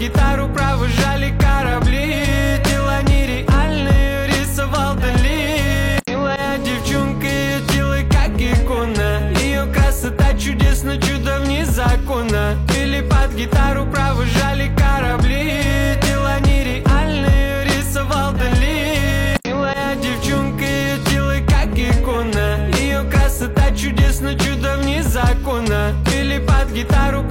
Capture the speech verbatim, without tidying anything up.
гитару провожали корабли. Тела нереальные рисовал Дали. Милая девчонка, ее тело как икона. Ее красота чудесна, чудо вне закона. Пили под гитару, провожали корабли. Тела нереальные рисовал Дали. Милая девчонка, ее тело как икона. Ее красота чудесна, чудо вне закона. Пили под гитару,